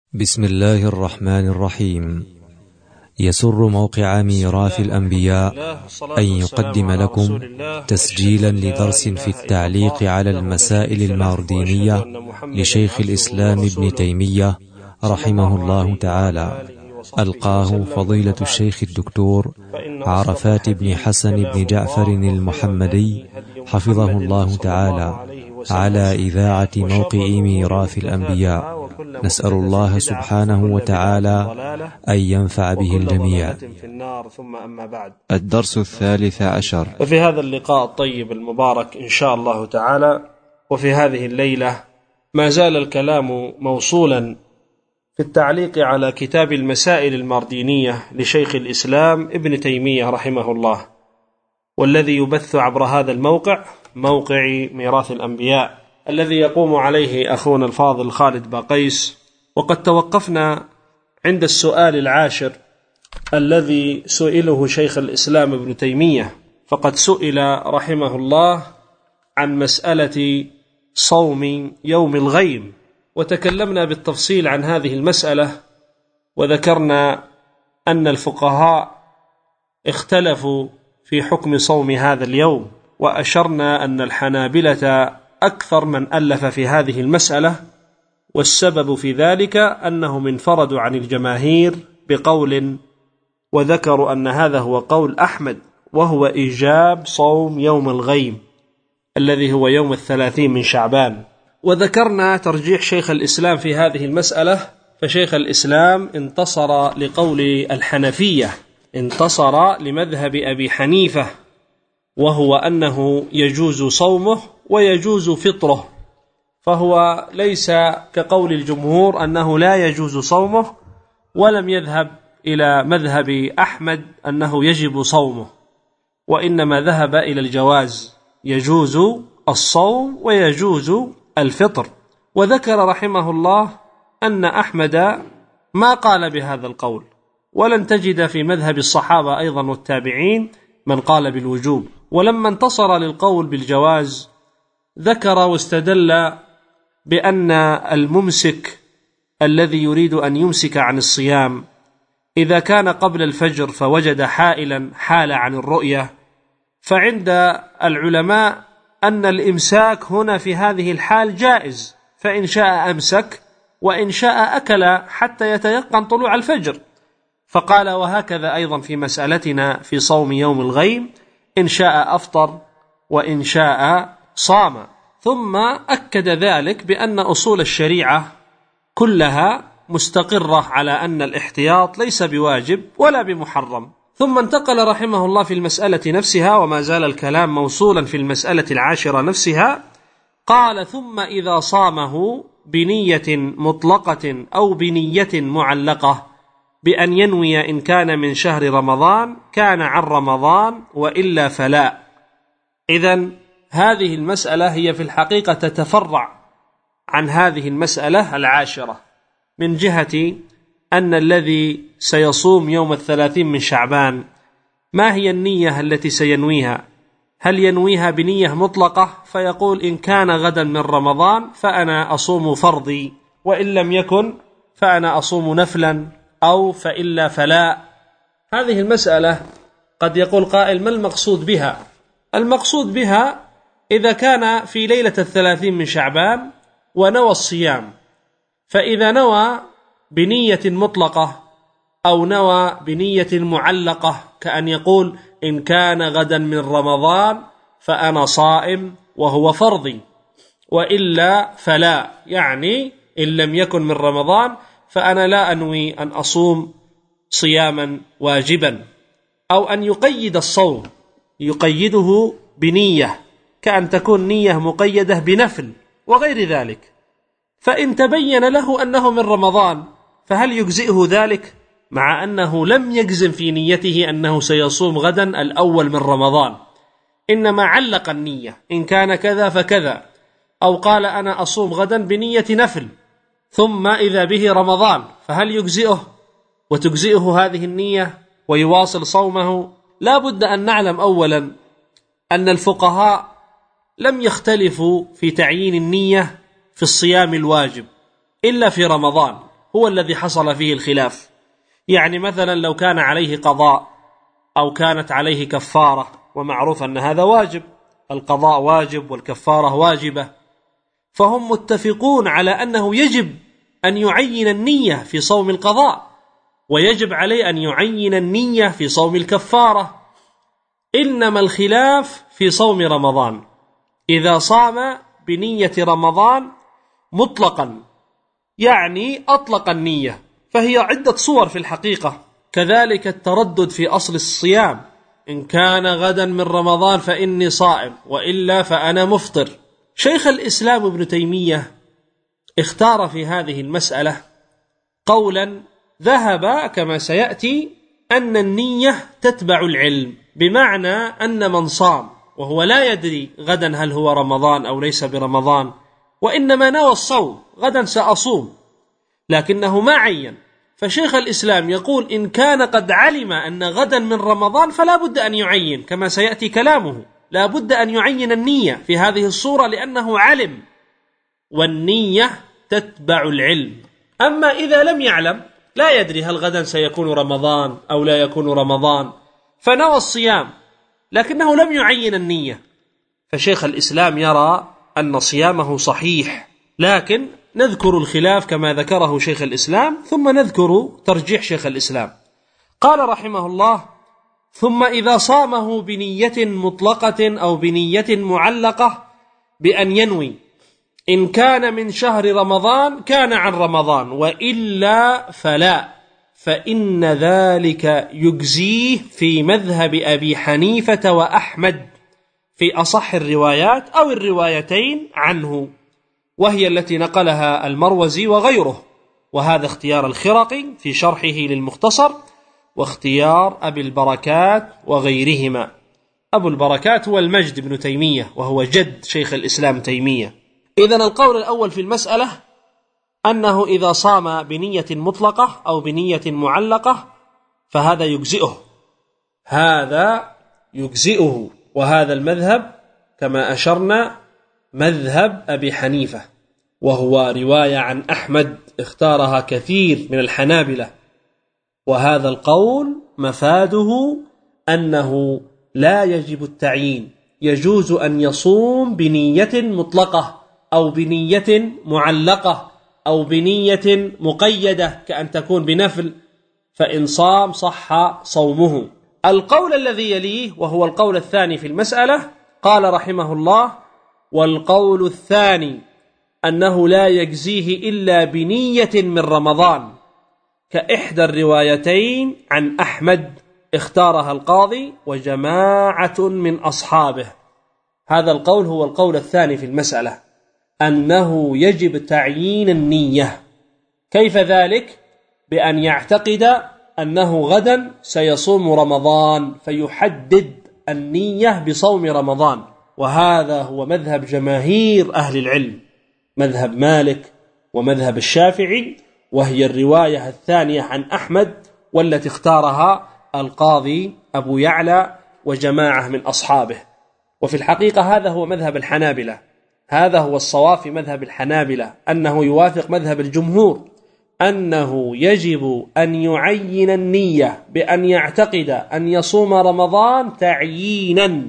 بسم الله الرحمن الرحيم. يسر موقع ميراث الأنبياء أن يقدم لكم تسجيلا لدرس في التعليق على المسائل الماردينية لشيخ الإسلام ابن تيمية رحمه الله تعالى، ألقاه فضيلة الشيخ الدكتور عرفات بن حسن بن جعفر المحمدي حفظه الله تعالى على إذاعة موقع ميراث الأنبياء. نسأل الله سبحانه وتعالى أن ينفع به الجميع. الدرس 13. وفي هذا اللقاء الطيب المبارك إن شاء الله تعالى، وفي هذه الليلة، ما زال الكلام موصولا في التعليق على كتاب المسائل الماردينية لشيخ الإسلام ابن تيمية رحمه الله، والذي يبث عبر هذا الموقع، موقع ميراث الأنبياء، الذي يقوم عليه أخونا الفاضل خالد باقيس. وقد توقفنا عند السؤال العاشر الذي سئله شيخ الإسلام ابن تيمية، فقد سئل رحمه الله عن مسألة صوم يوم الغيم، وتكلمنا بالتفصيل عن هذه المسألة، وذكرنا أن الفقهاء اختلفوا في حكم صوم هذا اليوم، وأشرنا أن الحنابلة أكثر من ألف في هذه المسألة، والسبب في ذلك أنهم انفردوا عن الجماهير بقول، وذكروا أن هذا هو قول أحمد، وهو إيجاب صوم يوم الغيم الذي هو يوم 30 من شعبان. وذكرنا ترجيح شيخ الإسلام في هذه المسألة، فشيخ الإسلام انتصر لقول الحنفية، انتصر لمذهب أبي حنيفة، وهو أنه يجوز صومه ويجوز فطره، فهو ليس كقول الجمهور أنه لا يجوز صومه، ولم يذهب إلى مذهب أحمد أنه يجب صومه، وإنما ذهب إلى الجواز، يجوز الصوم ويجوز الفطر. وذكر رحمه الله أن أحمد ما قال بهذا القول، ولن تجد في مذهب الصحابة أيضا والتابعين من قال بالوجوب. ولما انتصر للقول بالجواز، ذكر واستدل بأن الممسك الذي يريد أن يمسك عن الصيام إذا كان قبل الفجر فوجد حائلا حال عن الرؤية، فعند العلماء أن الإمساك هنا في هذه الحال جائز، فإن شاء أمسك وإن شاء أكل حتى يتيقن طلوع الفجر. فقال وهكذا أيضا في مسألتنا في صوم يوم الغيم، إن شاء أفطر وإن شاء صام. ثم أكد ذلك بأن أصول الشريعة كلها مستقرة على أن الاحتياط ليس بواجب ولا بمحرم. ثم انتقل رحمه الله في المسألة نفسها، وما زال الكلام موصولا في المسألة العاشرة نفسها. قال ثم إذا صامه بنية مطلقة أو بنية معلقة بأن ينوي إن كان من شهر رمضان كان عن رمضان، وإلا فلا. إذن هذه المسألة هي في الحقيقة تتفرع عن هذه المسألة العاشرة، من جهة أن الذي سيصوم يوم 30 من شعبان ما هي النية التي سينويها؟ هل ينويها بنية مطلقة فيقول إن كان غدا من رمضان فأنا أصوم فرضي، وإن لم يكن فأنا أصوم نفلا، أو فإلا فلا؟ هذه المسألة قد يقول قائل ما المقصود بها؟ المقصود بها إذا كان في ليلة 30 من شعبان ونوى الصيام، فإذا نوى بنية مطلقة أو نوى بنية معلقة، كأن يقول إن كان غدا من رمضان فأنا صائم وهو فرضي، وإلا فلا، يعني إن لم يكن من رمضان فأنا لا أنوي أن أصوم صياما واجبا. أو أن يقيد الصوم، يقيده بنية، كأن تكون نية مقيدة بنفل وغير ذلك. فإن تبين له أنه من رمضان فهل يجزئه ذلك، مع أنه لم يجزم في نيته أنه سيصوم غدا الأول من رمضان، إنما علق النية إن كان كذا فكذا، أو قال أنا أصوم غدا بنية نفل، ثم إذا به رمضان، فهل يجزئه وتجزئه هذه النية ويواصل صومه؟ لا بد أن نعلم أولا أن الفقهاء لم يختلفوا في تعيين النية في الصيام الواجب إلا في رمضان، هو الذي حصل فيه الخلاف. يعني مثلا لو كان عليه قضاء أو كانت عليه كفارة، ومعروف أن هذا واجب، القضاء واجب والكفارة واجبة، فهم متفقون على أنه يجب أن يعين النية في صوم القضاء، ويجب عليه أن يعين النية في صوم الكفارة. إنما الخلاف في صوم رمضان، إذا صام بنية رمضان مطلقا، يعني أطلق النية، فهي عدة صور في الحقيقة. كذلك التردد في أصل الصيام، إن كان غدا من رمضان فإني صائم وإلا فأنا مفطر. شيخ الإسلام ابن تيمية اختار في هذه المسألة قولا ذهب كما سيأتي أن النية تتبع العلم، بمعنى أن من صام وهو لا يدري غدا هل هو رمضان أو ليس برمضان، وإنما نوى الصوم، غدا سأصوم، لكنه ما عين، فشيخ الإسلام يقول إن كان قد علم أن غدا من رمضان فلا بد أن يعين، كما سيأتي كلامه، لا بد أن يعين النية في هذه الصورة لأنه علم، والنية تتبع العلم. أما إذا لم يعلم، لا يدري هل غدا سيكون رمضان أو لا يكون رمضان، فنوى الصيام لكنه لم يعين النية، فشيخ الإسلام يرى أن صيامه صحيح. لكن نذكر الخلاف كما ذكره شيخ الإسلام، ثم نذكر ترجيح شيخ الإسلام. قال رحمه الله: ثم إذا صامه بنية مطلقة أو بنية معلقة بأن ينوي، إن كان من شهر رمضان كان عن رمضان، وإلا فلا، فإن ذلك يجزيه في مذهب أبي حنيفة وأحمد في أصح الروايات أو الروايتين عنه، وهي التي نقلها المروزي وغيره، وهذا اختيار الخرقي في شرحه للمختصر، واختيار أبي البركات وغيرهما. أبو البركات هو المجد بن تيمية، وهو جد شيخ الإسلام تيمية. إذن القول الأول في المسألة أنه إذا صام بنية مطلقة أو بنية معلقة فهذا يجزئه، هذا يجزئه، وهذا المذهب كما أشرنا مذهب أبي حنيفة، وهو رواية عن أحمد اختارها كثير من الحنابلة. وهذا القول مفاده أنه لا يجب التعيين، يجوز أن يصوم بنية مطلقة أو بنية معلقة أو بنية مقيدة كأن تكون بنفل، فإن صام صح صومه. القول الذي يليه وهو القول الثاني في المسألة، قال رحمه الله: والقول الثاني أنه لا يجزيه إلا بنية من رمضان، كإحدى الروايتين عن أحمد اختارها القاضي وجماعة من أصحابه. هذا القول هو القول الثاني في المسألة، أنه يجب تعيين النية. كيف ذلك؟ بأن يعتقد أنه غدا سيصوم رمضان فيحدد النية بصوم رمضان، وهذا هو مذهب جماهير أهل العلم، مذهب مالك ومذهب الشافعي، وهي الرواية الثانية عن أحمد والتي اختارها القاضي أبو يعلى وجماعة من أصحابه. وفي الحقيقة هذا هو مذهب الحنابلة، هذا هو الصواب في مذهب الحنابلة، أنه يوافق مذهب الجمهور، أنه يجب أن يعين النية بأن يعتقد أن يصوم رمضان تعيينا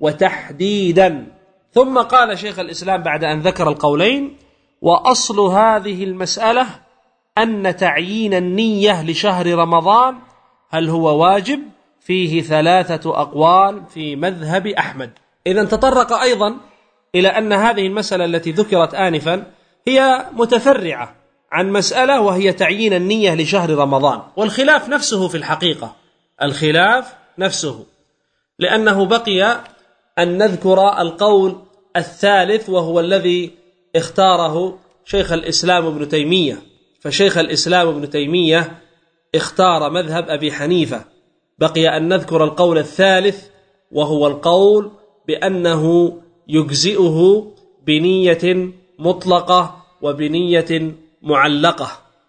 وتحديدا. ثم قال شيخ الإسلام بعد أن ذكر القولين: وأصل هذه المسألة أن تعيين النية لشهر رمضان هل هو واجب؟ فيه 3 أقوال في مذهب أحمد. إذن تطرق أيضا إلى أن هذه المسألة التي ذكرت آنفا هي متفرعة عن مسألة وهي تعيين النية لشهر رمضان، والخلاف نفسه في الحقيقة، الخلاف نفسه، لأنه بقي أن نذكر القول الثالث وهو الذي اختاره شيخ الإسلام ابن تيمية. فشيخ الإسلام ابن تيمية اختار مذهب أبي حنيفة، بقي أن نذكر القول الثالث وهو القول بأنه يجزئه بنية مطلقة وبنية معلقة.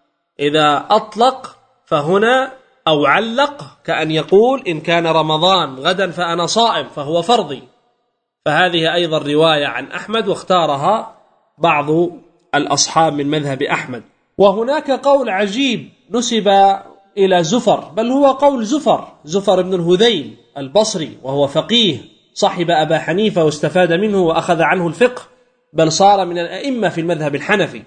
إذا أطلق فهنا أو علق كأن يقول إن كان رمضان غدا فأنا صائم فهو فرضي، فهذه أيضا رواية عن أحمد واختارها بعض الأصحاب من مذهب أحمد. وهناك قول عجيب نسب إلى زفر، بل هو قول زفر بن الهذيل البصري، وهو فقيه صحب أبا حنيفة واستفاد منه وأخذ عنه الفقه، بل صار من الأئمة في المذهب الحنفي.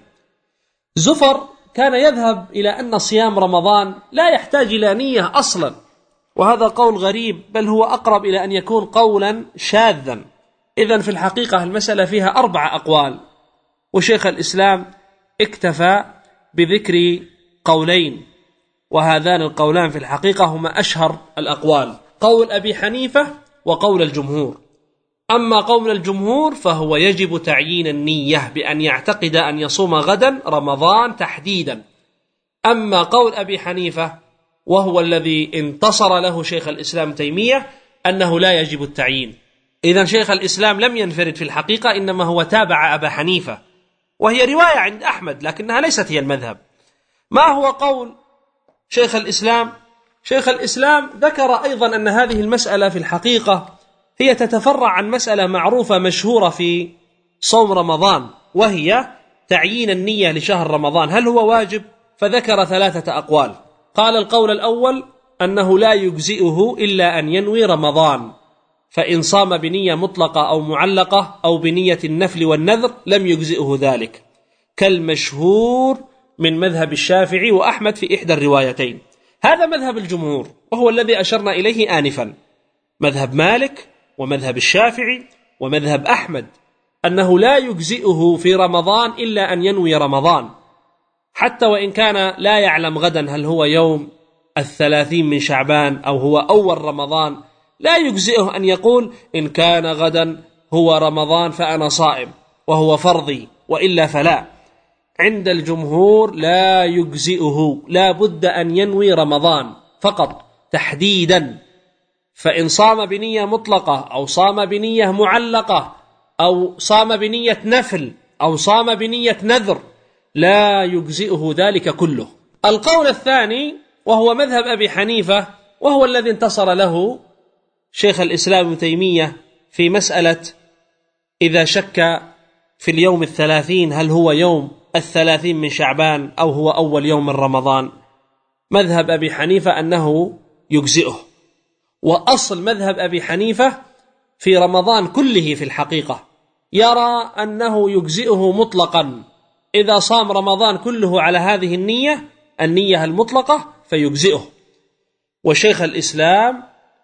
زفر كان يذهب إلى أن صيام رمضان لا يحتاج إلى نية أصلا، وهذا قول غريب، بل هو أقرب إلى أن يكون قولا شاذا. إذن في الحقيقة المسألة فيها 4 أقوال، وشيخ الإسلام اكتفى بذكر قولين، وهذان القولان في الحقيقة هما أشهر الأقوال، قول أبي حنيفة وقول الجمهور. أما قول الجمهور فهو يجب تعيين النية بأن يعتقد أن يصوم غدا رمضان تحديدا. أما قول أبي حنيفة وهو الذي انتصر له شيخ الإسلام تيمية أنه لا يجب التعيين. إذن شيخ الإسلام لم ينفرد في الحقيقة، إنما هو تابع أبا حنيفة، وهي رواية عند أحمد لكنها ليست هي المذهب. ما هو قول شيخ الإسلام؟ شيخ الإسلام ذكر أيضا أن هذه المسألة في الحقيقة هي تتفرع عن مسألة معروفة مشهورة في صوم رمضان، وهي تعيين النية لشهر رمضان، هل هو واجب؟ فذكر 3 أقوال. قال القول الأول أنه لا يجزئه إلا أن ينوي رمضان، فإن صام بنية مطلقة أو معلقة أو بنية النفل والنذر لم يجزئه ذلك، كالمشهور من مذهب الشافعي وأحمد في إحدى الروايتين. هذا مذهب الجمهور، وهو الذي أشرنا إليه آنفا، مذهب مالك ومذهب الشافعي ومذهب أحمد، أنه لا يجزئه في رمضان إلا أن ينوي رمضان، حتى وإن كان لا يعلم غدا هل هو يوم 30 من شعبان أو هو أول رمضان، لا يجزئه أن يقول إن كان غدا هو رمضان فأنا صائم وهو فرضي، وإلا فلا. عند الجمهور لا يجزئه، لا بد أن ينوي رمضان فقط تحديدا، فإن صام بنية مطلقة أو صام بنية معلقة أو صام بنية نفل أو صام بنية نذر لا يجزئه ذلك كله. القول الثاني وهو مذهب أبي حنيفة، وهو الذي انتصر له شيخ الإسلام ابن تيمية في مسألة إذا شك في اليوم 30 هل هو يوم 30 من شعبان أو هو أول يوم من رمضان. مذهب أبي حنيفة أنه يجزئه، وأصل مذهب أبي حنيفة في رمضان كله في الحقيقة يرى أنه يجزئه مطلقا، إذا صام رمضان كله على هذه النية المطلقة فيجزئه. وشيخ الإسلام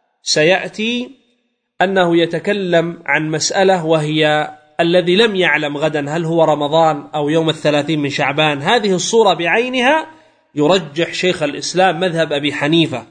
سيأتي أنه يتكلم عن مسألة، وهي الذي لم يعلم غدا هل هو رمضان أو يوم 30 من شعبان، هذه الصورة بعينها يرجح شيخ الإسلام مذهب أبي حنيفة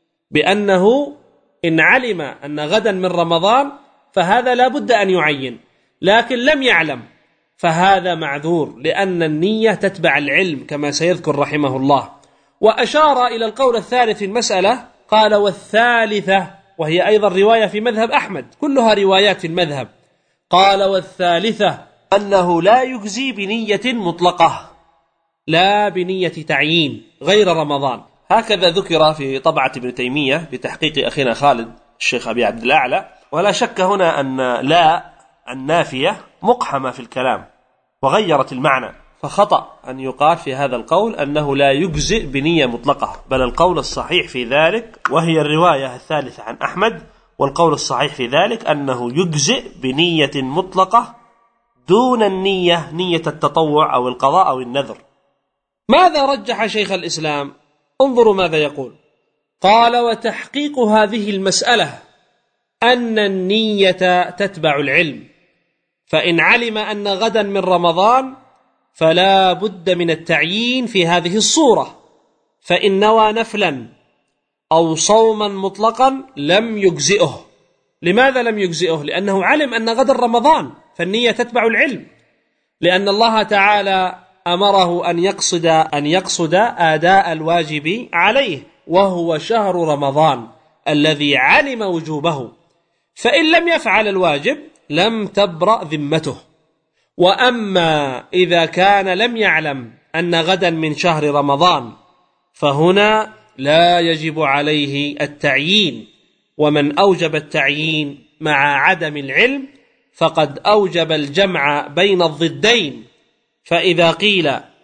بأنه إن علم أن غدا من رمضان فهذا لا بد أن يعين، لكن لم يعلم فهذا معذور، لأن النية تتبع العلم كما سيذكر رحمه الله. وأشار إلى القول الثالث في المسألة، قال والثالثة، وهي أيضا رواية في مذهب أحمد، كلها روايات في المذهب. قال والثالثة أنه لا يجزي بنية مطلقة، لا بنية تعيين غير رمضان. هكذا ذكر في طبعة ابن تيمية بتحقيق أخينا خالد الشيخ أبي عبد الأعلى. ولا شك هنا أن لا النافية مقحمة في الكلام وغيرت المعنى، فخطأ أن يقال في هذا القول أنه لا يجزئ بنية مطلقة، بل القول الصحيح في ذلك، وهي الرواية الثالثة عن أحمد، والقول الصحيح في ذلك أنه يجزئ بنية مطلقة دون نية التطوع أو القضاء أو النذر. ماذا رجح شيخ الإسلام؟ انظروا ماذا يقول. قال وتحقيق هذه المسألة أن النية تتبع العلم، فإن علم أن غدا من رمضان فلا بد من التعيين في هذه الصورة، فإن نوى نفلا أو صوما مطلقا لم يجزئه. لماذا لم يجزئه؟ لأنه علم أن غدا رمضان، فالنية تتبع العلم، لأن الله تعالى أمره أن يقصد أداء الواجب عليه، وهو شهر رمضان الذي علم وجوبه، فإن لم يفعل الواجب لم تبرأ ذمته. وأما إذا كان لم يعلم أن غدا من شهر رمضان فهنا لا يجب عليه التعيين، ومن أوجب التعيين مع عدم العلم فقد أوجب الجمع بين الضدين. فإذا قيل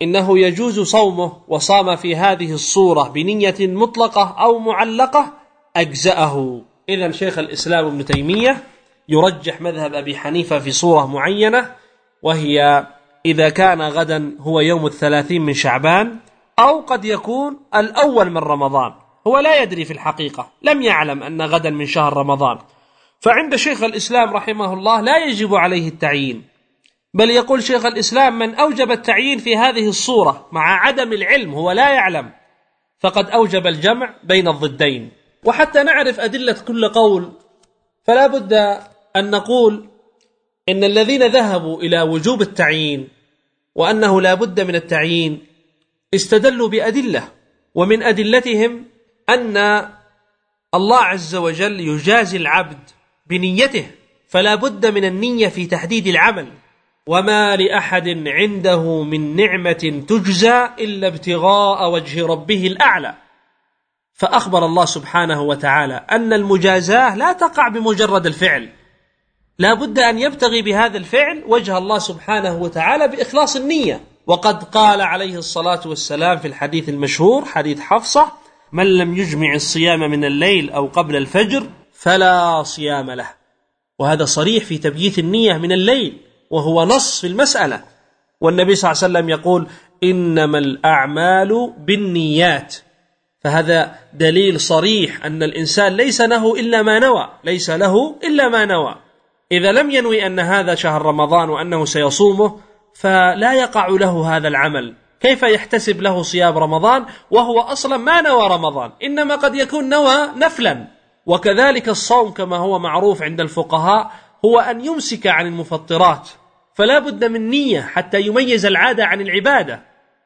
إنه يجوز صومه وصام في هذه الصورة بنية مطلقة أو معلقة أجزأه. إذن شيخ الإسلام ابن تيمية يرجح مذهب أبي حنيفة في صورة معينة، وهي إذا كان غدا هو يوم 30 من شعبان أو قد يكون الأول من رمضان، هو لا يدري في الحقيقة، لم يعلم أن غدا من شهر رمضان، فعند شيخ الإسلام رحمه الله لا يجب عليه التعيين، بل يقول شيخ الإسلام من أوجب التعيين في هذه الصورة مع عدم العلم، هو لا يعلم، فقد أوجب الجمع بين الضدين. وحتى نعرف أدلة كل قول فلا بد أن نقول إن الذين ذهبوا إلى وجوب التعيين وأنه لا بد من التعيين استدلوا بأدلة، ومن أدلتهم أن الله عز وجل يجازي العبد بنيته، فلا بد من النية في تحديد العمل، وما لأحد عنده من نعمة تجزى إلا ابتغاء وجه ربه الأعلى. فأخبر الله سبحانه وتعالى أن المجازاة لا تقع بمجرد الفعل، لا بد أن يبتغي بهذا الفعل وجه الله سبحانه وتعالى بإخلاص النية. وقد قال عليه الصلاة والسلام في الحديث المشهور حديث حفصة: من لم يجمع الصيام من الليل أو قبل الفجر فلا صيام له. وهذا صريح في تبييت النية من الليل، وهو نص في المسألة. والنبي صلى الله عليه وسلم يقول: إنما الأعمال بالنيات، فهذا دليل صريح أن الإنسان ليس له إلا ما نوى، ليس له إلا ما نوى. إذا لم ينوي أن هذا شهر رمضان وأنه سيصومه فلا يقع له هذا العمل. كيف يحتسب له صيام رمضان وهو أصلا ما نوى رمضان، إنما قد يكون نوى نفلا. وكذلك الصوم كما هو معروف عند الفقهاء هو أن يمسك عن المفطرات، فلا بد من نية حتى يميز العادة عن العبادة.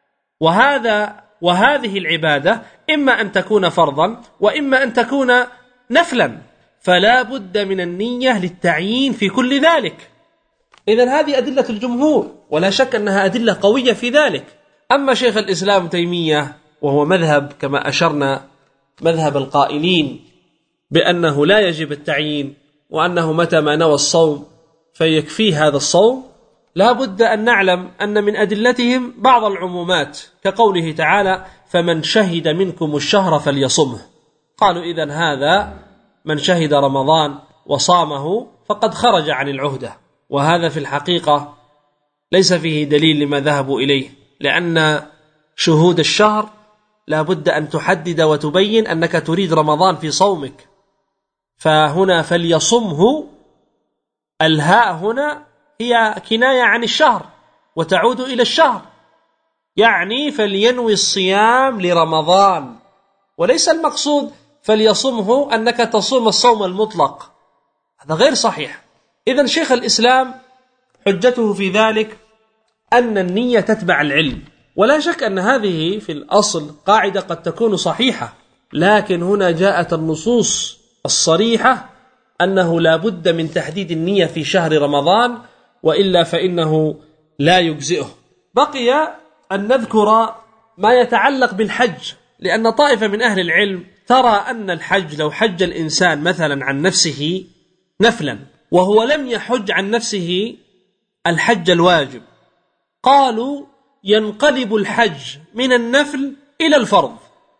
وهذه العبادة إما أن تكون فرضا وإما أن تكون نفلا، فلا بد من النية للتعيين في كل ذلك. إذن هذه أدلة الجمهور، ولا شك أنها أدلة قوية في ذلك. أما شيخ الإسلام تيمية وهو مذهب كما أشرنا مذهب القائلين بأنه لا يجب التعيين، وأنه متى ما نوى الصوم فيكفيه هذا الصوم، لا بد أن نعلم أن من أدلتهم بعض العمومات، كقوله تعالى: فمن شهد منكم الشهر فليصمه. قالوا إذن هذا من شهد رمضان وصامه فقد خرج عن العهدة، وهذا في الحقيقة ليس فيه دليل لما ذهبوا إليه، لأن شهود الشهر لا بد أن تحدد وتبين أنك تريد رمضان في صومك. فهنا فليصمه، الهاء هنا هي كناية عن الشهر وتعود إلى الشهر، يعني فلينوي الصيام لرمضان، وليس المقصود فليصمه أنك تصوم الصوم المطلق، هذا غير صحيح. إذن شيخ الإسلام حجته في ذلك أن النية تتبع العلم، ولا شك أن هذه في الأصل قاعدة قد تكون صحيحة، لكن هنا جاءت النصوص الصريحة أنه لا بد من تحديد النية في شهر رمضان، وإلا فإنه لا يجزئه. بقي أن نذكر ما يتعلق بالحج، لأن طائفة من أهل العلم ترى أن الحج لو حج الإنسان مثلا عن نفسه نفلا وهو لم يحج عن نفسه الحج الواجب، قالوا ينقلب الحج من النفل إلى الفرض.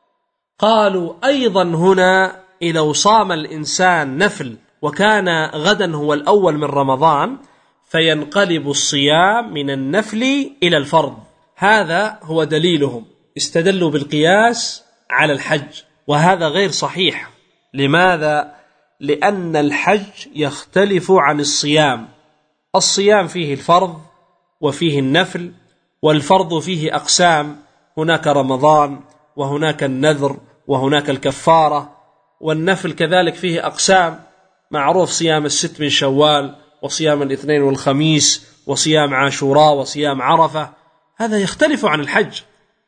قالوا أيضا هنا إذا صام الإنسان نفل وكان غدا هو الأول من رمضان فينقلب الصيام من النفل إلى الفرض. هذا هو دليلهم، استدلوا بالقياس على الحج، وهذا غير صحيح. لماذا؟ لأن الحج يختلف عن الصيام. الصيام فيه الفرض وفيه النفل، والفرض فيه أقسام، هناك رمضان وهناك النذر وهناك الكفارة، والنفل كذلك فيه أقسام، معروف صيام 6 من شوال وصيام الاثنين والخميس وصيام عاشوراء وصيام عرفة، هذا يختلف عن الحج.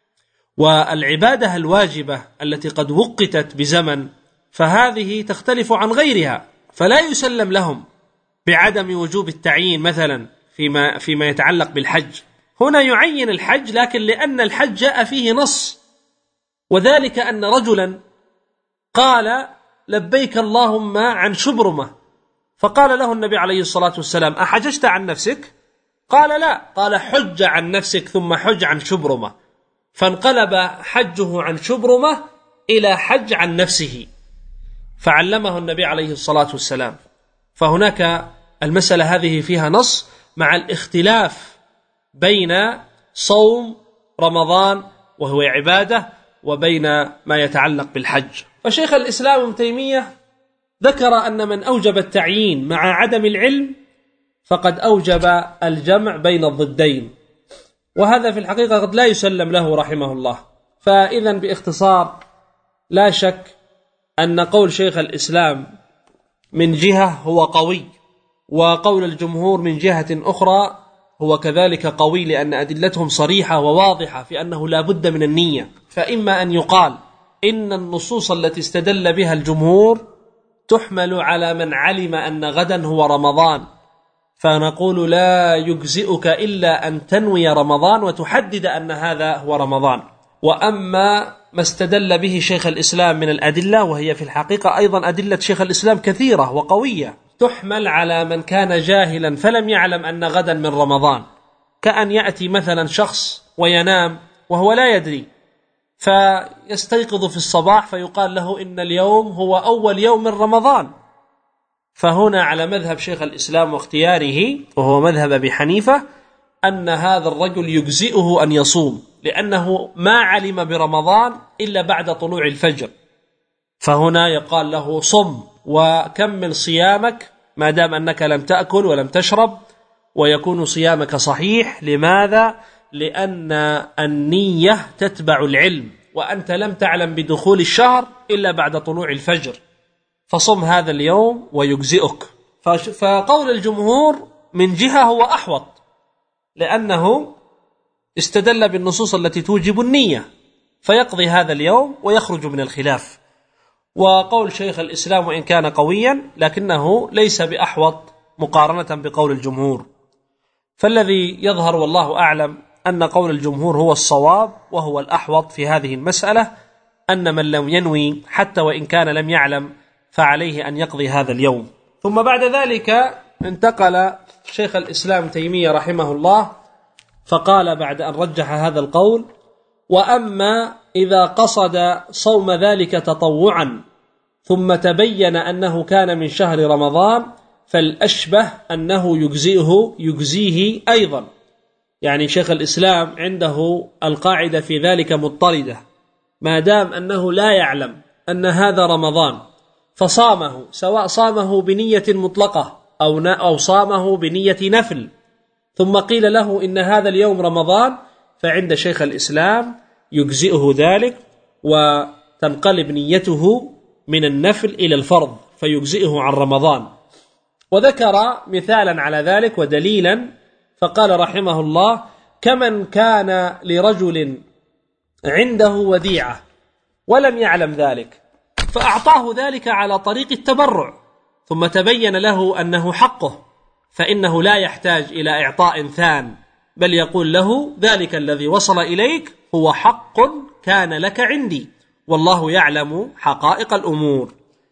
والعبادة الواجبة التي قد وقتت بزمن فهذه تختلف عن غيرها، فلا يسلم لهم بعدم وجوب التعيين مثلا فيما يتعلق بالحج. هنا يعين الحج، لكن لأن الحج جاء فيه نص، وذلك أن رجلا قال لبيك اللهم عن شبرمة، فقال له النبي عليه الصلاة والسلام: أحججت عن نفسك؟ قال لا، قال حج عن نفسك ثم حج عن شبرمة، فانقلب حجه عن شبرمة إلى حج عن نفسه، فعلمه النبي عليه الصلاة والسلام. فهناك المسألة هذه فيها نص مع الاختلاف بين صوم رمضان وهو عبادة وبين ما يتعلق بالحج. فشيخ الإسلام ابن تيمية ذكر أن من أوجب التعيين مع عدم العلم فقد أوجب الجمع بين الضدين، وهذا في الحقيقة قد لا يسلم له رحمه الله. فإذا باختصار لا شك أن قول شيخ الإسلام من جهة هو قوي، وقول الجمهور من جهة أخرى هو كذلك قوي، لأن أدلتهم صريحة وواضحة في أنه لا بد من النية. فإما أن يقال إن النصوص التي استدل بها الجمهور تحمل على من علم أن غدا هو رمضان، فنقول لا يجزئك إلا أن تنوي رمضان وتحدد أن هذا هو رمضان. وأما ما استدل به شيخ الإسلام من الأدلة، وهي في الحقيقة أيضا أدلة شيخ الإسلام كثيرة وقوية، تحمل على من كان جاهلا فلم يعلم أن غدا من رمضان، كأن يأتي مثلا شخص وينام وهو لا يدري، فيستيقظ في الصباح فيقال له إن اليوم هو أول يوم من رمضان. فهنا على مذهب شيخ الإسلام واختياره، وهو مذهب أبي حنيفة، أن هذا الرجل يجزئه أن يصوم، لأنه ما علم برمضان إلا بعد طلوع الفجر، فهنا يقال له صم وكمل صيامك ما دام أنك لم تأكل ولم تشرب، ويكون صيامك صحيح. لماذا؟ لأن النية تتبع العلم، وأنت لم تعلم بدخول الشهر إلا بعد طلوع الفجر، فصم هذا اليوم ويجزئك. فقول الجمهور من جهة هو أحوط، لأنه استدل بالنصوص التي توجب النية، فيقضي هذا اليوم ويخرج من الخلاف. وقول شيخ الإسلام وإن كان قويا لكنه ليس بأحوط مقارنة بقول الجمهور. فالذي يظهر والله أعلم أن قول الجمهور هو الصواب وهو الأحوط في هذه المسألة، أن من لم ينوي حتى وإن كان لم يعلم فعليه أن يقضي هذا اليوم. ثم بعد ذلك انتقل شيخ الإسلام تيمية رحمه الله فقال بعد أن رجح هذا القول: وأما إذا قصد صوم ذلك تطوعا ثم تبين أنه كان من شهر رمضان فالأشبه أنه يجزيه أيضا. يعني شيخ الإسلام عنده القاعدة في ذلك مضطردة، ما دام أنه لا يعلم أن هذا رمضان فصامه، سواء صامه بنية مطلقة أو صامه بنية نفل، ثم قيل له إن هذا اليوم رمضان، فعند شيخ الإسلام يجزئه ذلك وتنقلب نيته من النفل إلى الفرض فيجزئه عن رمضان. وذكر مثالا على ذلك ودليلا، فقال رحمه الله: كمن كان لرجل عنده وديعة ولم يعلم ذلك فأعطاه ذلك على طريق التبرع، ثم تبين له أنه حقه، فإنه لا يحتاج إلى إعطاء ثان، بل يقول له: ذلك الذي وصل إليك هو حق كان لك عندي، والله يعلم حقائق الأمور.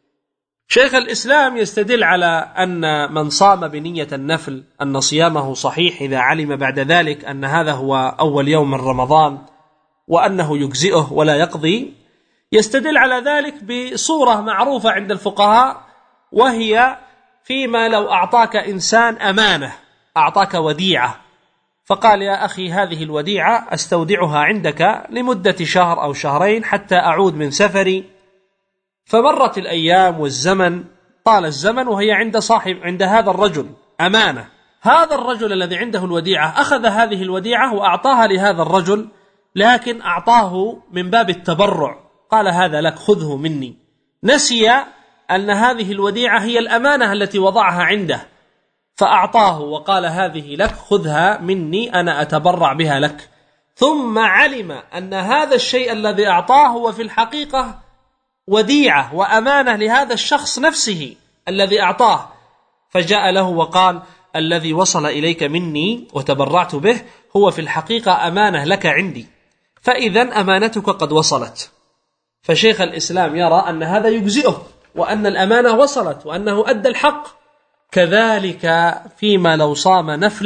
شيخ الإسلام يستدل على أن من صام بنية النفل أن صيامه صحيح إذا علم بعد ذلك أن هذا هو أول يوم من رمضان، وأنه يجزئه ولا يقضي. يستدل على ذلك بصورة معروفة عند الفقهاء، وهي فيما لو أعطاك إنسان أمانة، أعطاك وديعة، فقال: يا أخي هذه الوديعة أستودعها عندك لمدة شهر أو شهرين حتى أعود من سفري. فمرت الأيام والزمن، طال الزمن وهي عند هذا الرجل أمانة. هذا الرجل الذي عنده الوديعة أخذ هذه الوديعة وأعطاها لهذا الرجل، لكن أعطاه من باب التبرع، قال: هذا لك، خذه مني. نسي أن هذه الوديعة هي الأمانة التي وضعها عنده، فأعطاه وقال: هذه لك، خذها مني، أنا أتبرع بها لك. ثم علم أن هذا الشيء الذي أعطاه هو في الحقيقة وديعة وأمانة لهذا الشخص نفسه الذي أعطاه، فجاء له وقال: الذي وصل إليك مني وتبرعت به هو في الحقيقة أمانة لك عندي، فإذن أمانتك قد وصلت. فشيخ الإسلام يرى أن هذا يجزئه، وأن الأمانة وصلت، وأنه أدى الحق. كذلك فيما لو صام نفلا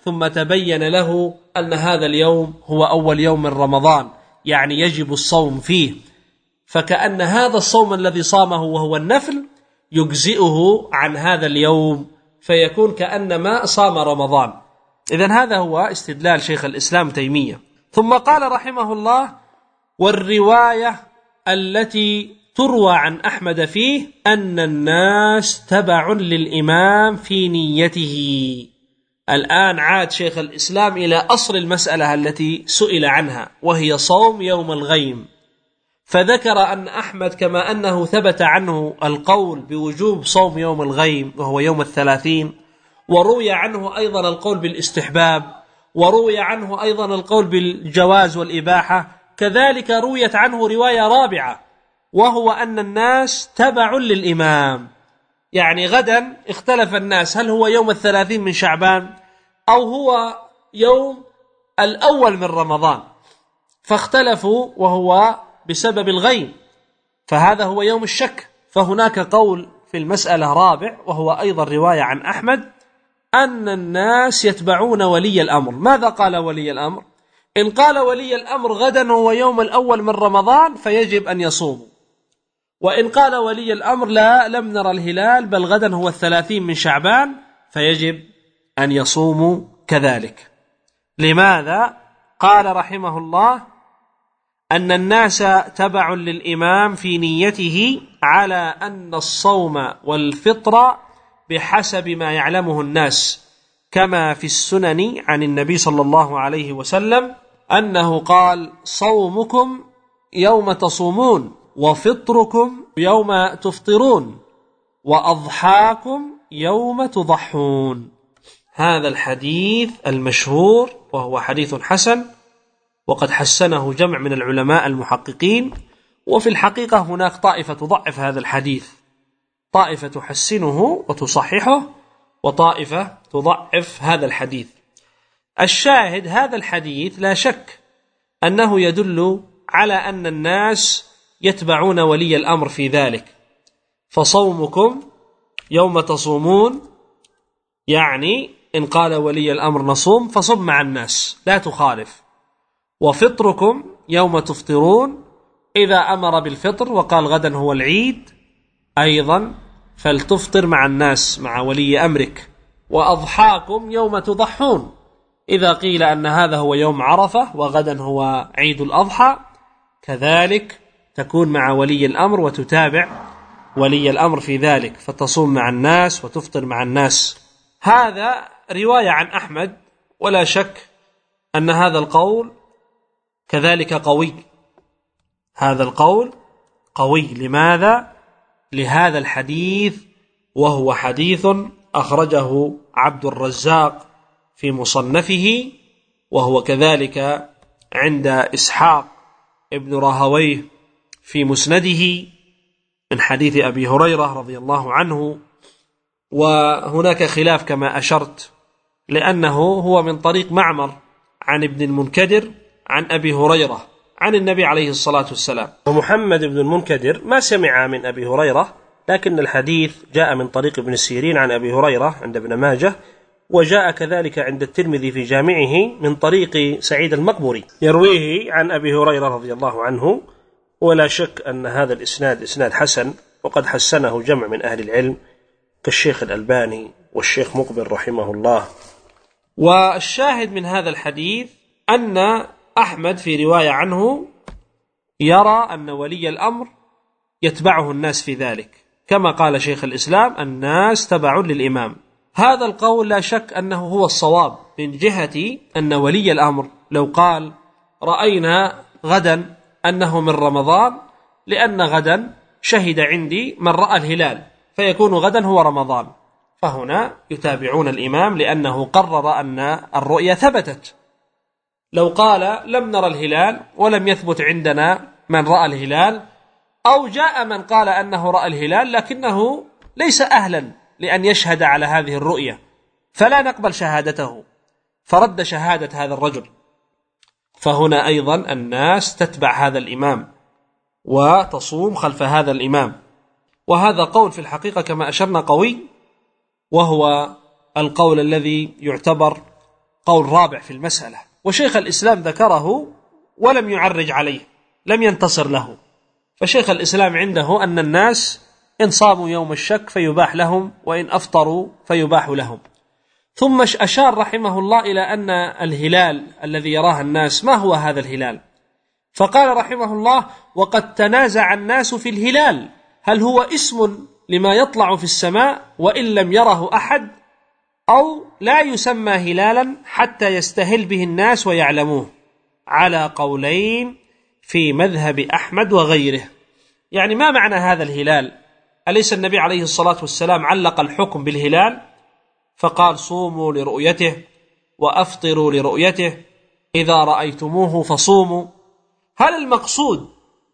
ثم تبين له أن هذا اليوم هو أول يوم من رمضان، يعني يجب الصوم فيه، فكأن هذا الصوم الذي صامه وهو النفل يجزئه عن هذا اليوم، فيكون كأنما صام رمضان. إذن هذا هو استدلال شيخ الإسلام تيمية. ثم قال رحمه الله: والرواية التي تروى عن أحمد فيه أن الناس تبع للإمام في نيته. الآن عاد شيخ الإسلام إلى أصل المسألة التي سئل عنها، وهي صوم يوم الغيم، فذكر أن أحمد كما أنه ثبت عنه القول بوجوب صوم يوم الغيم وهو يوم 30، وروي عنه أيضا القول بالاستحباب، وروي عنه أيضا القول بالجواز والإباحة، كذلك رويت عنه رواية رابعة وهو أن الناس تبع للإمام. يعني غدا اختلف الناس هل هو يوم 30 من شعبان أو هو يوم الأول من رمضان، فاختلفوا وهو بسبب الغيم، فهذا هو يوم الشك. فهناك قول في المسألة رابع وهو أيضا رواية عن أحمد أن الناس يتبعون ولي الأمر. ماذا قال ولي الأمر؟ إن قال ولي الأمر غدا هو يوم الأول من رمضان فيجب أن يصوموا، وإن قال ولي الأمر لا لم نرى الهلال بل غدا هو 30 من شعبان فيجب أن يصوموا كذلك. لماذا؟ قال رحمه الله: أن الناس تبع للإمام في نيته على أن الصوم والفطر بحسب ما يعلمه الناس، كما في السنن عن النبي صلى الله عليه وسلم أنه قال: صومكم يوم تصومون، وفطركم يوم تفطرون، وأضحاكم يوم تضحون. هذا الحديث المشهور وهو حديث حسن، وقد حسنه جمع من العلماء المحققين، وفي الحقيقة هناك طائفة تضعف هذا الحديث، طائفة تحسنه وتصححه، وطائفة تضعف هذا الحديث. الشاهد هذا الحديث لا شك أنه يدل على أن الناس يتبعون ولي الأمر في ذلك، فصومكم يوم تصومون، يعني إن قال ولي الأمر نصوم فصم مع الناس لا تخالف، وفطركم يوم تفطرون، إذا أمر بالفطر وقال غدا هو العيد أيضا فلتفطر مع الناس مع ولي أمرك، وأضحاكم يوم تضحون، إذا قيل أن هذا هو يوم عرفة وغدا هو عيد الأضحى كذلك تكون مع ولي الأمر وتتابع ولي الأمر في ذلك، فتصوم مع الناس وتفطر مع الناس. هذا رواية عن أحمد، ولا شك أن هذا القول كذلك قوي، هذا القول قوي. لماذا؟ لهذا الحديث، وهو حديث أخرجه عبد الرزاق في مصنفه، وهو كذلك عند إسحاق ابن راهويه في مسنده من حديث أبي هريرة رضي الله عنه. وهناك خلاف كما أشرت، لأنه هو من طريق معمر عن ابن المنكدر عن أبي هريرة عن النبي عليه الصلاة والسلام، ومحمد بن المنكدر ما سمع من أبي هريرة، لكن الحديث جاء من طريق ابن السيرين عن أبي هريرة عند ابن ماجه، وجاء كذلك عند الترمذي في جامعه من طريق سعيد المقبري يرويه عن أبي هريرة رضي الله عنه. ولا شك أن هذا الإسناد إسناد حسن، وقد حسنه جمع من أهل العلم كالشيخ الألباني والشيخ مقبل رحمه الله. والشاهد من هذا الحديث أن أحمد في رواية عنه يرى أن ولي الأمر يتبعه الناس في ذلك، كما قال شيخ الإسلام: الناس تبع للإمام. هذا القول لا شك أنه هو الصواب، من جهة أن ولي الأمر لو قال رأينا غدا أنه من رمضان، لأن غدا شهد عندي من رأى الهلال فيكون غدا هو رمضان، فهنا يتابعون الإمام لأنه قرر أن الرؤية ثبتت. لو قال لم نرى الهلال ولم يثبت عندنا من رأى الهلال، أو جاء من قال أنه رأى الهلال لكنه ليس أهلا لأن يشهد على هذه الرؤية، فلا نقبل شهادته، فرد شهادة هذا الرجل، فهنا أيضا الناس تتبع هذا الإمام وتصوم خلف هذا الإمام. وهذا قول في الحقيقة كما أشرنا قوي، وهو القول الذي يعتبر قول رابع في المسألة، وشيخ الإسلام ذكره ولم يعرج عليه، لم ينتصر له. فشيخ الإسلام عنده أن الناس إن صاموا يوم الشك فيباح لهم، وإن أفطروا فيباح لهم. ثم أشار رحمه الله إلى أن الهلال الذي يراه الناس ما هو هذا الهلال، فقال رحمه الله: وقد تنازع الناس في الهلال، هل هو اسم لما يطلع في السماء وإن لم يره أحد، أو لا يسمى هلالا حتى يستهل به الناس ويعلموه، على قولين في مذهب أحمد وغيره. يعني ما معنى هذا الهلال؟ أليس النبي عليه الصلاة والسلام علق الحكم بالهلال فقال: صوموا لرؤيته وأفطروا لرؤيته، إذا رأيتموه فصوموا. هل المقصود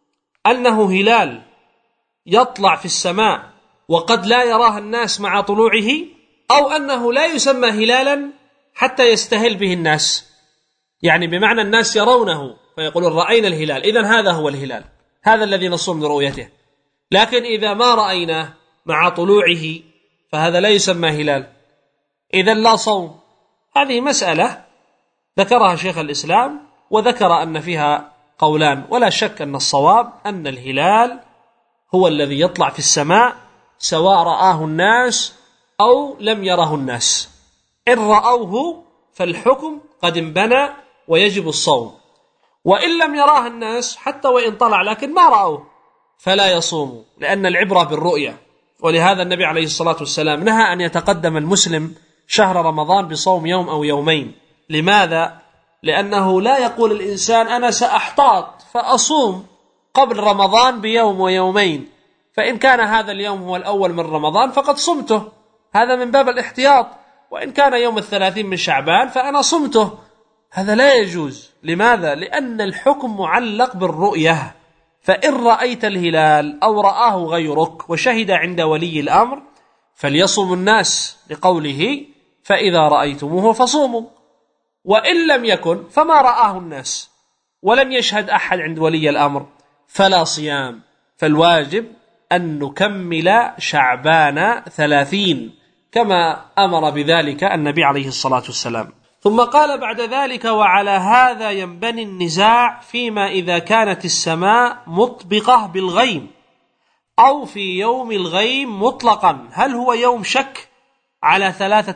أنه هلال يطلع في السماء وقد لا يراه الناس مع طلوعه، أو أنه لا يسمى هلالا حتى يستهل به الناس؟ يعني بمعنى الناس يرونه فيقولون رأينا الهلال، إذن هذا هو الهلال، هذا الذي نصوم لرؤيته. لكن إذا ما رأيناه مع طلوعه فهذا لا يسمى هلال، إذن لا صوم. هذه مسألة ذكرها شيخ الإسلام، وذكر أن فيها قولان، ولا شك أن الصواب أن الهلال هو الذي يطلع في السماء سواء رآه الناس أو لم يره الناس. إن رأوه فالحكم قد انبنى ويجب الصوم، وإن لم يراه الناس حتى وإن طلع لكن ما رأوه فلا يصوموا، لأن العبرة بالرؤية. ولهذا النبي عليه الصلاة والسلام نهى أن يتقدم المسلم شهر رمضان بصوم يوم أو يومين. لماذا؟ لأنه لا يقول الإنسان أنا سأحتاط فأصوم قبل رمضان بيوم ويومين، فإن كان هذا اليوم هو الأول من رمضان فقد صمته، هذا من باب الاحتياط، وإن كان يوم 30 من شعبان فأنا صمته، هذا لا يجوز. لماذا؟ لأن الحكم معلق بالرؤية، فإن رأيت الهلال أو رآه غيرك وشهد عند ولي الأمر فليصوم الناس، لقوله فإذا رأيتموه فصوموا. وإن لم يكن فما رآه الناس ولم يشهد أحد عند ولي الأمر فلا صيام، فالواجب أن نكمل شعبان 30 كما أمر بذلك النبي عليه الصلاة والسلام. ثم قال بعد ذلك: وعلى هذا ينبني النزاع فيما إذا كانت السماء مطبقة بالغيم أو في يوم الغيم مطلقا، هل هو يوم شك؟ على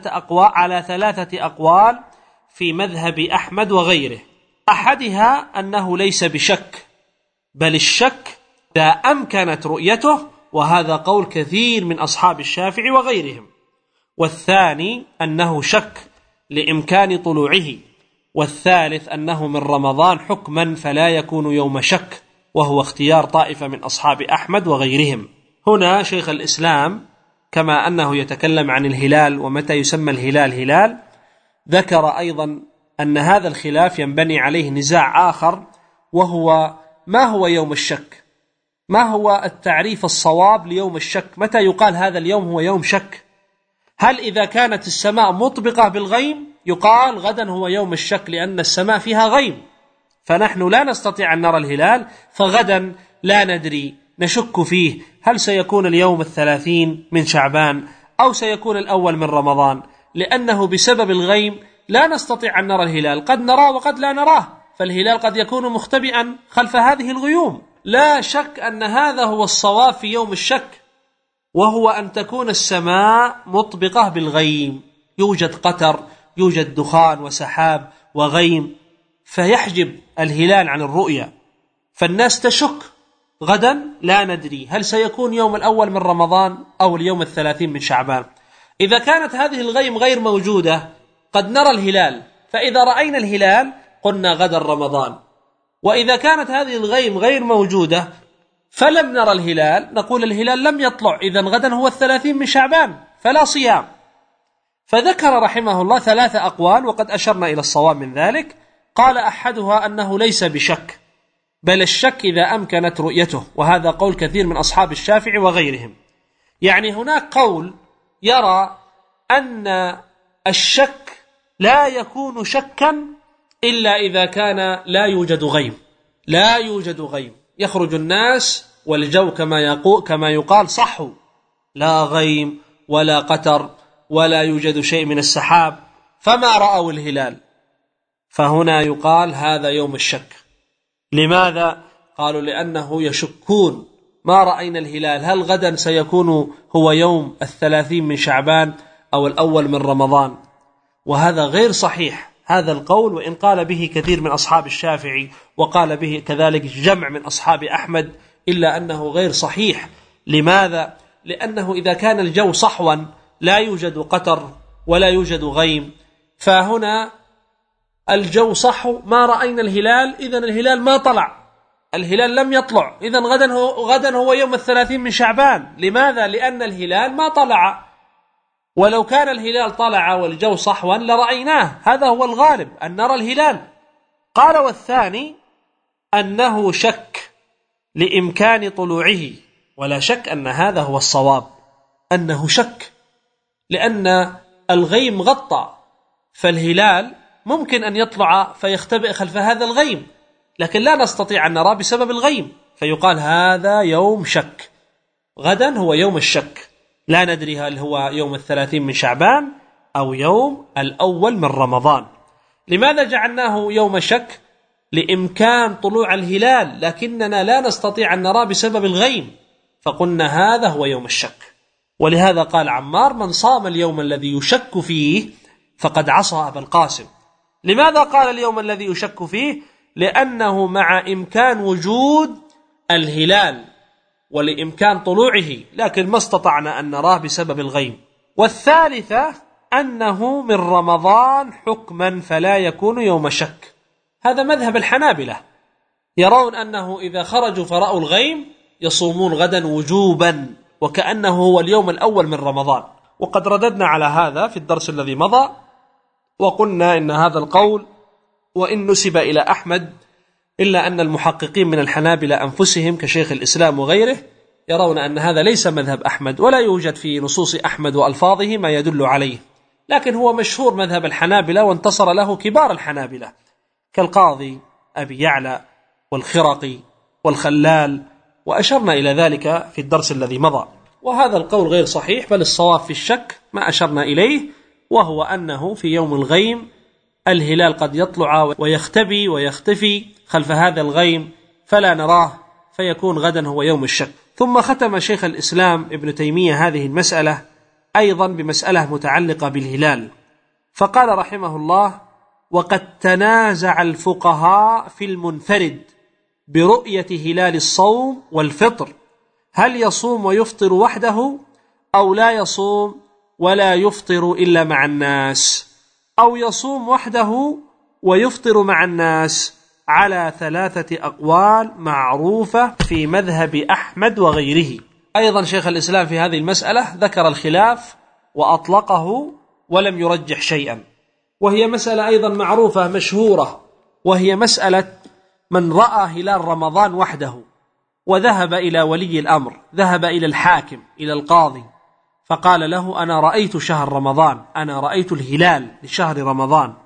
ثلاثة أقوال في مذهب أحمد وغيره. أحدها أنه ليس بشك، بل الشك إذا أمكنت رؤيته، وهذا قول كثير من أصحاب الشافعي وغيرهم. والثاني أنه شك لإمكان طلوعه. والثالث أنه من رمضان حكما فلا يكون يوم شك، وهو اختيار طائفة من أصحاب أحمد وغيرهم. هنا شيخ الإسلام كما أنه يتكلم عن الهلال ومتى يسمى الهلال هلال، ذكر أيضا أن هذا الخلاف ينبني عليه نزاع آخر، وهو ما هو يوم الشك؟ ما هو التعريف الصواب ليوم الشك؟ متى يقال هذا اليوم هو يوم شك؟ هل إذا كانت السماء مطبقة بالغيم يقال غدا هو يوم الشك لأن السماء فيها غيم، فنحن لا نستطيع أن نرى الهلال، فغدا لا ندري، نشك فيه هل سيكون اليوم 30 من شعبان أو سيكون الأول من رمضان، لأنه بسبب الغيم لا نستطيع أن نرى الهلال، قد نراه وقد لا نراه، فالهلال قد يكون مختبئا خلف هذه الغيوم. لا شك أن هذا هو الصواب في يوم الشك، وهو أن تكون السماء مطبقة بالغيم، يوجد قطر، يوجد دخان وسحاب وغيم، فيحجب الهلال عن الرؤية، فالناس تشك غدا لا ندري هل سيكون يوم الأول من رمضان أو اليوم 30 من شعبان. إذا كانت هذه الغيم غير موجودة قد نرى الهلال، فإذا رأينا الهلال قلنا غدا رمضان. وإذا كانت هذه الغيم غير موجودة فلم نرى الهلال نقول الهلال لم يطلع، إذن غدا هو 30 من شعبان فلا صيام. فذكر رحمه الله 3 أقوال، وقد أشرنا إلى الصواب من ذلك. قال أحدها أنه ليس بشك، بل الشك إذا أمكنت رؤيته، وهذا قول كثير من أصحاب الشافعي وغيرهم. يعني هناك قول يرى أن الشك لا يكون شكا إلا إذا كان لا يوجد غيم، لا يوجد غيم، يخرج الناس والجو كما يقال صحو، لا غيم ولا قطر ولا يوجد شيء من السحاب، فما رأوا الهلال، فهنا يقال هذا يوم الشك. لماذا؟ قالوا لأنه يشكون، ما رأينا الهلال، هل غدا سيكون هو يوم 30 من شعبان أو الأول من رمضان؟ وهذا غير صحيح هذا القول، وإن قال به كثير من أصحاب الشافعي وقال به كذلك جمع من أصحاب أحمد، إلا أنه غير صحيح. لماذا؟ لأنه إذا كان الجو صحوا لا يوجد قطر ولا يوجد غيم، فهنا الجو صحو ما رأينا الهلال، إذن الهلال ما طلع، الهلال لم يطلع، إذن غدا هو يوم 30 من شعبان. لماذا؟ لأن الهلال ما طلع، ولو كان الهلال طلع والجو صحوا لرأيناه، هذا هو الغالب أن نرى الهلال. قال والثاني أنه شك لإمكان طلوعه، ولا شك أن هذا هو الصواب، أنه شك لأن الغيم غطى، فالهلال ممكن أن يطلع فيختبئ خلف هذا الغيم، لكن لا نستطيع أن نرى بسبب الغيم، فيقال هذا يوم شك، غدا هو يوم الشك، لا ندري هل هو يوم 30 من شعبان أو يوم الأول من رمضان. لماذا جعلناه يوم شك؟ لإمكان طلوع الهلال، لكننا لا نستطيع أن نرى بسبب الغيم، فقلنا هذا هو يوم الشك. ولهذا قال عمار: من صام اليوم الذي يشك فيه فقد عصى أبا القاسم. لماذا قال اليوم الذي يشك فيه؟ لأنه مع إمكان وجود الهلال ولإمكان طلوعه، لكن ما استطعنا أن نراه بسبب الغيم. والثالثة أنه من رمضان حكما فلا يكون يوم شك، هذا مذهب الحنابلة، يرون أنه إذا خرجوا فرأوا الغيم يصومون غدا وجوبا وكأنه هو اليوم الأول من رمضان. وقد رددنا على هذا في الدرس الذي مضى، وقلنا إن هذا القول وإن نسب إلى أحمد، إلا أن المحققين من الحنابلة أنفسهم كشيخ الإسلام وغيره يرون أن هذا ليس مذهب أحمد، ولا يوجد في نصوص أحمد وألفاظه ما يدل عليه، لكن هو مشهور مذهب الحنابلة، وانتصر له كبار الحنابلة كالقاضي أبي يعلى والخرقي والخلال، وأشرنا إلى ذلك في الدرس الذي مضى. وهذا القول غير صحيح، بل الصواب في الشك ما أشرنا إليه، وهو أنه في يوم الغيم الهلال قد يطلع ويختبي ويختفي خلف هذا الغيم فلا نراه، فيكون غدا هو يوم الشك. ثم ختم شيخ الإسلام ابن تيمية هذه المسألة أيضا بمسألة متعلقة بالهلال، فقال رحمه الله: وقد تنازع الفقهاء في المنفرد برؤية هلال الصوم والفطر، هل يصوم ويفطر وحده أو لا يصوم ولا يفطر إلا مع الناس، أو يصوم وحده ويفطر مع الناس، على 3 أقوال معروفة في مذهب أحمد وغيره. أيضا شيخ الإسلام في هذه المسألة ذكر الخلاف وأطلقه ولم يرجح شيئا، وهي مسألة أيضا معروفة مشهورة، وهي مسألة من رأى هلال رمضان وحده وذهب إلى ولي الأمر، ذهب إلى الحاكم إلى القاضي فقال له: أنا رأيت شهر رمضان، أنا رأيت الهلال لشهر رمضان،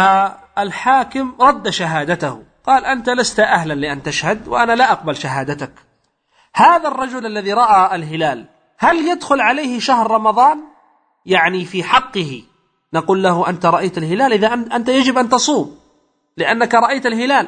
فالحاكم رد شهادته، قال: أنت لست أهلا لأن تشهد وأنا لا أقبل شهادتك. هذا الرجل الذي رأى الهلال هل يدخل عليه شهر رمضان؟ يعني في حقه نقول له: أنت رأيت الهلال، إذا أنت يجب أن تصوم لأنك رأيت الهلال،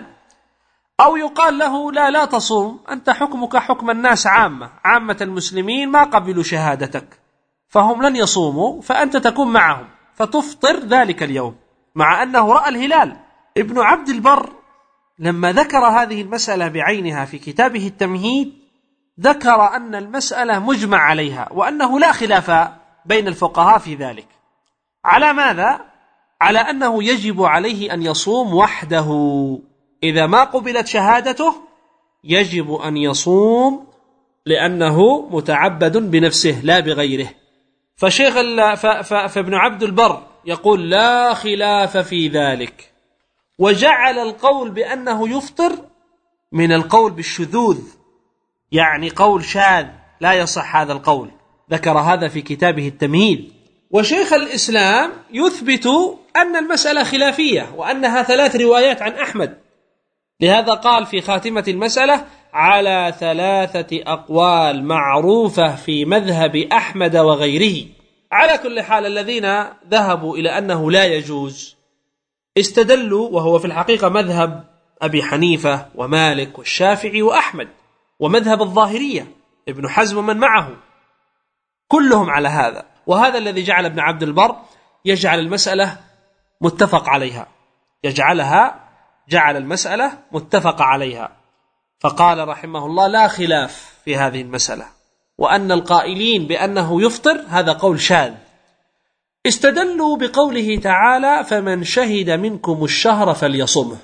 أو يقال له: لا تصوم، أنت حكمك حكم الناس عامة المسلمين ما قبلوا شهادتك فهم لن يصوموا، فأنت تكون معهم فتفطر ذلك اليوم، مع أنه رأى الهلال. ابن عبد البر لما ذكر هذه المسألة بعينها في كتابه التمهيد ذكر أن المسألة مجمع عليها، وأنه لا خلاف بين الفقهاء في ذلك. على ماذا؟ على أنه يجب عليه أن يصوم وحده، إذا ما قبلت شهادته يجب أن يصوم لأنه متعبد بنفسه لا بغيره. فابن عبد البر يقول: لا خلاف في ذلك، وجعل القول بأنه يفطر من القول بالشذوذ، يعني قول شاذ لا يصح هذا القول، ذكر هذا في كتابه التمهيد. وشيخ الإسلام يثبت أن المسألة خلافية وأنها 3 روايات عن أحمد، لهذا قال في خاتمة المسألة: على 3 أقوال معروفة في مذهب أحمد وغيره. على كل حال الذين ذهبوا إلى أنه لا يجوز استدلوا، وهو في الحقيقة مذهب أبي حنيفة ومالك والشافعي وأحمد ومذهب الظاهرية ابن حزم ومن معه، كلهم على هذا. وهذا الذي جعل ابن عبد البر يجعل المسألة متفق عليها، جعل المسألة متفق عليها، فقال رحمه الله: لا خلاف في هذه المسألة، وأن القائلين بأنه يفطر هذا قول شاذ. استدلوا بقوله تعالى: فمن شهد منكم الشهر فليصمه،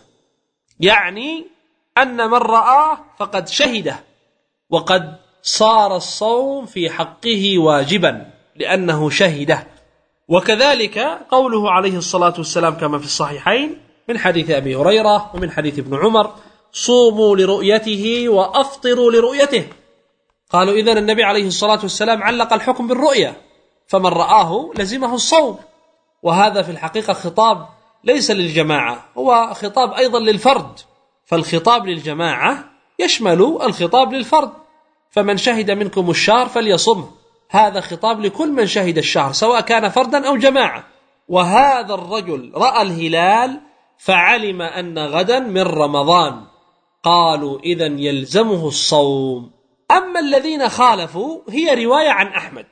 يعني أن من رآه فقد شهده، وقد صار الصوم في حقه واجبا لأنه شهده. وكذلك قوله عليه الصلاة والسلام كما في الصحيحين من حديث أبي هريرة ومن حديث ابن عمر: صوموا لرؤيته وأفطروا لرؤيته. قالوا إذن النبي عليه الصلاة والسلام علق الحكم بالرؤية، فمن رآه لزمه الصوم. وهذا في الحقيقة خطاب ليس للجماعة، هو خطاب أيضا للفرد، فالخطاب للجماعة يشمل الخطاب للفرد. فمن شهد منكم الشهر فليصمه، هذا خطاب لكل من شهد الشهر سواء كان فردا أو جماعة. وهذا الرجل رأى الهلال فعلم أن غدا من رمضان، قالوا إذن يلزمه الصوم. أما الذين خالفوا هي رواية عن أحمد،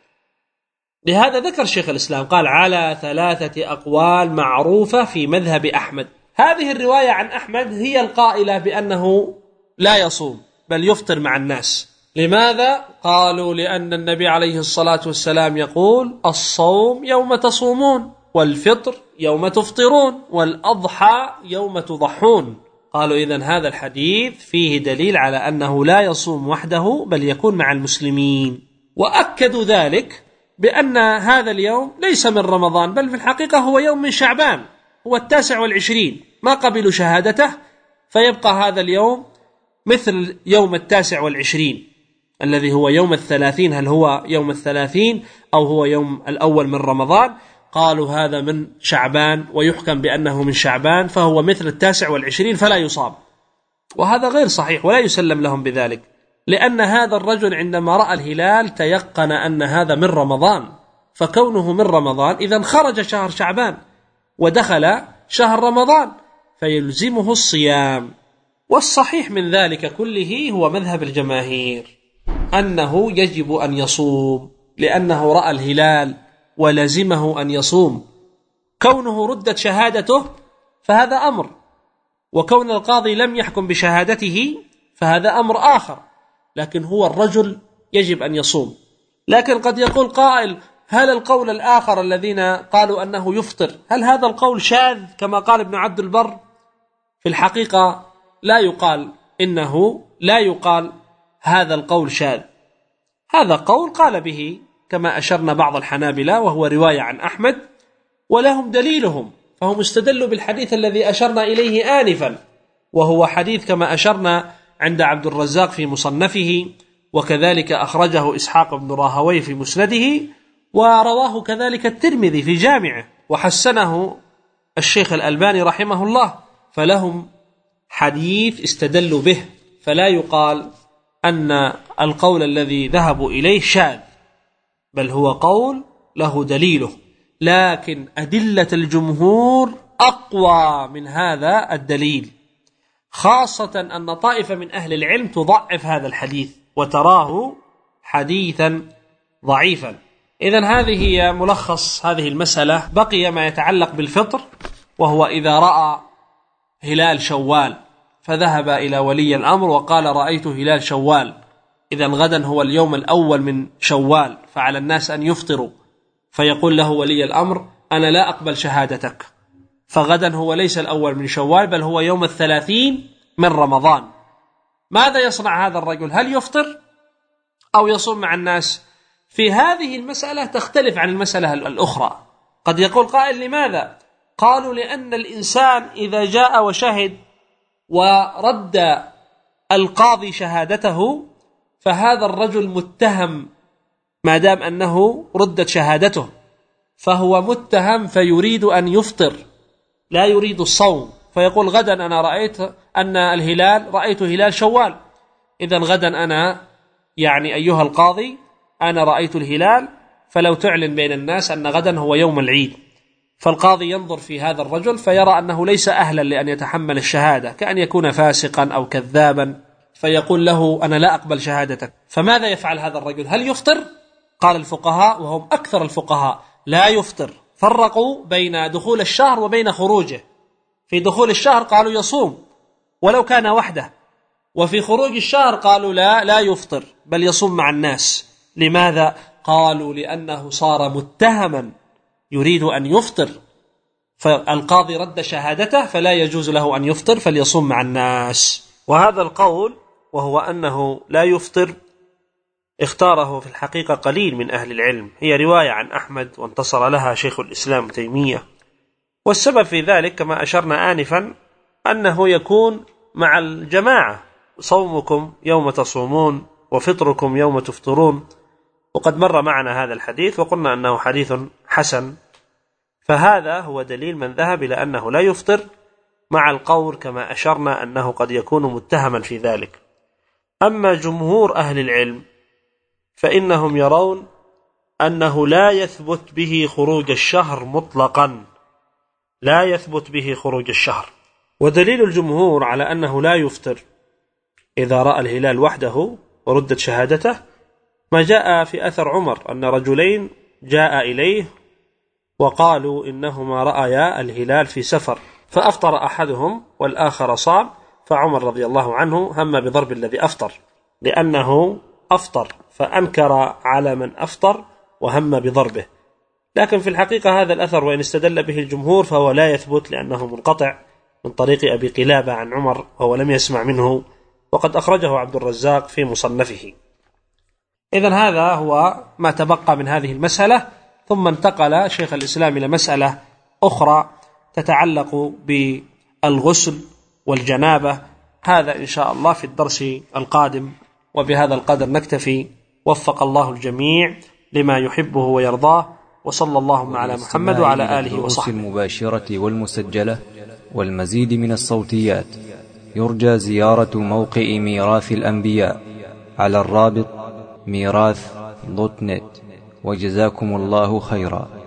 لهذا ذكر شيخ الإسلام قال: على 3 أقوال معروفة في مذهب أحمد. هذه الرواية عن أحمد هي القائلة بأنه لا يصوم بل يفطر مع الناس. لماذا؟ قالوا: لأن النبي عليه الصلاة والسلام يقول: الصوم يوم تصومون، والفطر يوم تفطرون، والأضحى يوم تضحون. قالوا إذن هذا الحديث فيه دليل على أنه لا يصوم وحده بل يكون مع المسلمين. وأكدوا ذلك بأن هذا اليوم ليس من رمضان، بل في الحقيقة هو يوم من شعبان، هو 29، ما قبلوا شهادته، فيبقى هذا اليوم مثل يوم 29 الذي هو يوم 30. هل هو يوم 30 أو هو يوم الأول من رمضان؟ قالوا هذا من شعبان، ويحكم بأنه من شعبان، فهو مثل 29 فلا يصاب. وهذا غير صحيح ولا يسلم لهم بذلك، لأن هذا الرجل عندما رأى الهلال تيقن أن هذا من رمضان، فكونه من رمضان إذن خرج شهر شعبان ودخل شهر رمضان، فيلزمه الصيام. والصحيح من ذلك كله هو مذهب الجماهير أنه يجب أن يصوم، لأنه رأى الهلال ولزمه أن يصوم. كونه ردت شهادته فهذا أمر، وكون القاضي لم يحكم بشهادته فهذا أمر آخر، لكن هو الرجل يجب أن يصوم. لكن قد يقول قائل: هل القول الآخر الذين قالوا أنه يفطر هل هذا القول شاذ كما قال ابن عبد البر؟ في الحقيقة لا يقال هذا القول شاذ، هذا قول قال به كما أشرنا بعض الحنابلة، وهو رواية عن أحمد، ولهم دليلهم، فهم استدلوا بالحديث الذي أشرنا إليه آنفا، وهو حديث كما أشرنا عند عبد الرزاق في مصنفه، وكذلك أخرجه إسحاق بن راهويه في مسنده، ورواه كذلك الترمذي في جامعه، وحسنه الشيخ الألباني رحمه الله. فلهم حديث استدلوا به، فلا يقال أن القول الذي ذهبوا إليه شاذ، بل هو قول له دليله، لكن أدلة الجمهور أقوى من هذا الدليل، خاصة أن طائفة من أهل العلم تضعف هذا الحديث وتراه حديثا ضعيفا. إذن هذه هي ملخص هذه المسألة. بقي ما يتعلق بالفطر، وهو إذا رأى هلال شوال فذهب إلى ولي الأمر وقال: رأيت هلال شوال، إذن غدا هو اليوم الأول من شوال، فعلى الناس أن يفطروا، فيقول له ولي الأمر: أنا لا أقبل شهادتك، فغدا هو ليس الأول من شوال بل هو يوم 30 من رمضان. ماذا يصنع هذا الرجل؟ هل يفطر أو يصوم مع الناس؟ في هذه المسألة تختلف عن المسألة الأخرى. قد يقول قائل: لماذا؟ قالوا: لأن الإنسان إذا جاء وشهد ورد القاضي شهادته فهذا الرجل متهم، ما دام أنه ردت شهادته فهو متهم، فيريد أن يفطر لا يريد الصوم، فيقول: غدا أنا رأيت هلال شوال، إذن غدا أنا أيها القاضي أنا رأيت الهلال، فلو تعلن بين الناس أن غدا هو يوم العيد، فالقاضي ينظر في هذا الرجل فيرى أنه ليس أهلا لأن يتحمل الشهادة، كأن يكون فاسقا أو كذابا، فيقول له أنا لا أقبل شهادتك. فماذا يفعل هذا الرجل؟ هل يفطر؟ قال الفقهاء وهم أكثر الفقهاء لا يفطر، فرقوا بين دخول الشهر وبين خروجه. في دخول الشهر قالوا يصوم ولو كان وحده، وفي خروج الشهر قالوا لا يفطر بل يصوم مع الناس. لماذا؟ قالوا لأنه صار متهما يريد أن يفطر، فالقاضي رد شهادته فلا يجوز له أن يفطر فليصوم مع الناس. وهذا القول وهو أنه لا يفطر اختاره في الحقيقة قليل من أهل العلم، هي رواية عن أحمد وانتصر لها شيخ الإسلام تيمية. والسبب في ذلك كما أشرنا آنفا أنه يكون مع الجماعة، صومكم يوم تصومون وفطركم يوم تفطرون، وقد مر معنا هذا الحديث وقلنا أنه حديث حسن. فهذا هو دليل من ذهب إلى أنه لا يفطر، مع القول كما أشرنا أنه قد يكون متهما في ذلك. أما جمهور أهل العلم فإنهم يرون أنه لا يثبت به خروج الشهر مطلقا، لا يثبت به خروج الشهر. ودليل الجمهور على أنه لا يفطر إذا رأى الهلال وحده وردت شهادته ما جاء في أثر عمر أن رجلين جاء إليه وقالوا إنهما رأيا الهلال في سفر، فأفطر أحدهم والآخر صام، فعمر رضي الله عنه هم بضرب الذي أفطر لأنه أفطر، فأنكر على من أفطر وهم بضربه. لكن في الحقيقة هذا الأثر وإن استدل به الجمهور فهو لا يثبت لأنه منقطع من طريق أبي قلابة عن عمر وهو لم يسمع منه، وقد أخرجه عبد الرزاق في مصنفه. إذن هذا هو ما تبقى من هذه المسألة. ثم انتقل شيخ الإسلام إلى مسألة أخرى تتعلق بالغسل والجنابة، هذا إن شاء الله في الدرس القادم. وبهذا القدر نكتفي، وفق الله الجميع لما يحبه ويرضاه، وصلى اللهم على محمد وعلى آله وصحبه. المباشرة والمسجلة والمزيد من الصوتيات يرجى زيارة موقع ميراث الأنبياء على الرابط ميراث.net. وجزاكم الله خيرا.